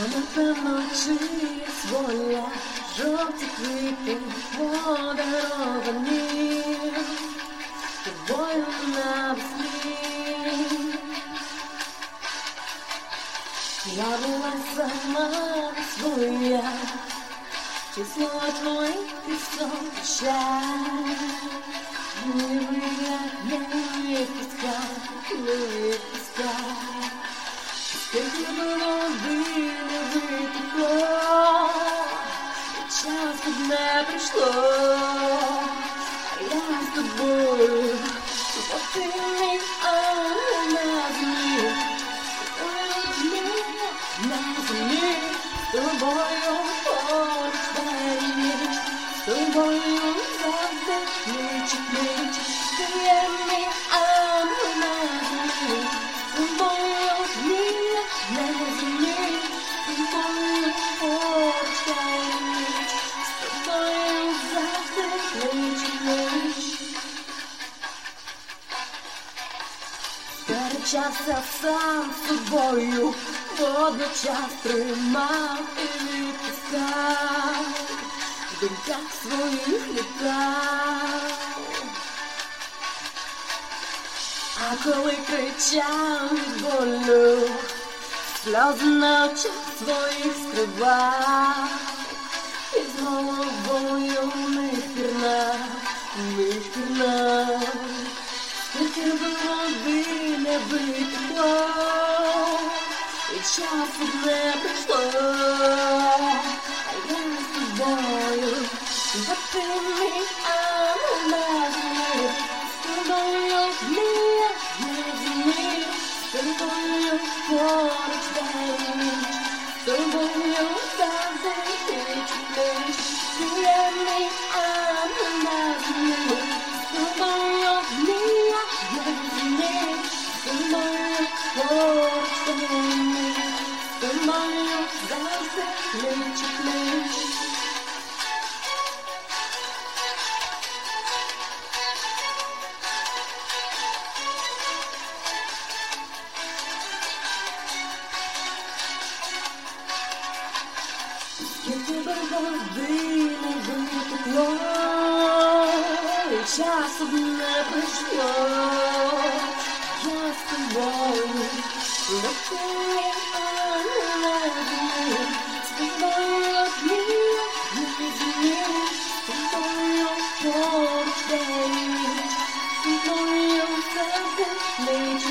напевно, чи є воля, жовті квіти подаровані тобою навесні. Я була сама своя, число твоїх пісок чай. Не відпускай. Скільки було не витекло, і час тут не прийшло, а я з тобою, бо ти мій ангел на землі, на землі, з тобою поруч весь ніч, з тобою завжди пліч-о-пліч, ти є мій ангел на землі, з тобою мій на землі, з тобою поруч весь ніч, з тобою завжди пліч-о-пліч. Сперечався сам з собою, водночас тримав і відпускав, в думках своїх літав. А коли кричав від болю, сльози на очах своїх скривав, і з головою мирна. Скільки води не витекло, і часу не прийшло, а я з тобою, бо ти мій ангел на землі, з тобою мія на землі, з тобою поруч весь ніч, з тобою завжди пліч-о-пліч, ти є мій ангел на землі, з тобою мія на землі, з тобою поруч весь ніч, з тобою завжди пліч-о-пліч. Скільки води не витекло, і часу не прийшло, я з тобою, бо ти мій ангел на землі, з тобою мія на землі, з тобою поруч весь ніч, з тобою завжди пліч-о-пліч.